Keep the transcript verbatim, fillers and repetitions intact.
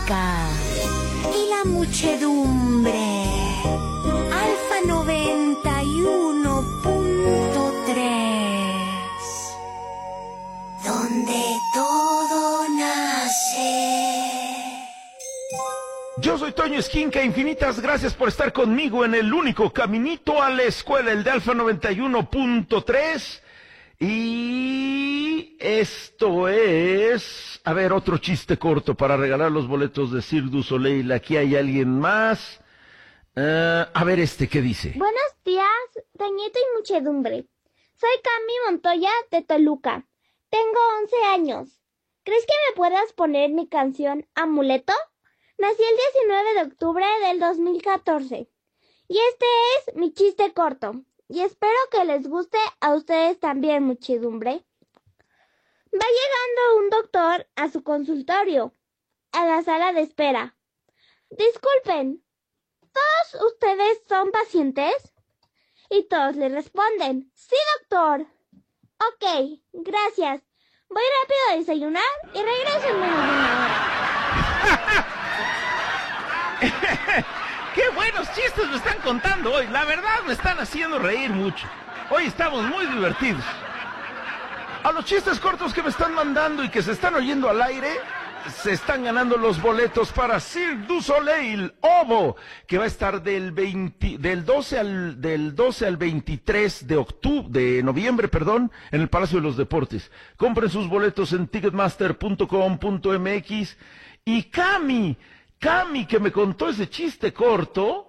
Toluca. Y la muchedumbre, Alfa noventa y uno punto tres, donde todo nace. Yo soy Toño Esquinca, infinitas gracias por estar conmigo en el único caminito a la escuela, el de Alfa noventa y uno punto tres. Y esto es, a ver, otro chiste corto para regalar los boletos de Cirque du Soleil. Aquí hay alguien más. Uh, a ver este, ¿qué dice? Buenos días, Toñito y muchedumbre. Soy Cami Montoya de Toluca. Tengo once años. ¿Crees que me puedas poner mi canción Amuleto? Nací el diecinueve de octubre del dos mil catorce. Y este es mi chiste corto. Y espero que les guste a ustedes también, muchedumbre. Va llegando un doctor a su consultorio, a la sala de espera. Disculpen, ¿todos ustedes son pacientes? Y todos le responden, sí, doctor. Ok, gracias. Voy rápido a desayunar y regreso en menos de una hora. ¡Qué buenos chistes me están contando hoy! La verdad me están haciendo reír mucho. Hoy estamos muy divertidos. A los chistes cortos que me están mandando y que se están oyendo al aire, se están ganando los boletos para Cirque du Soleil Ovo, que va a estar del veinte, del doce al del doce al veintitrés de octubre, de noviembre, perdón, en el Palacio de los Deportes. Compren sus boletos en ticketmaster punto com punto m x. Y Cami, Cami, que me contó ese chiste corto,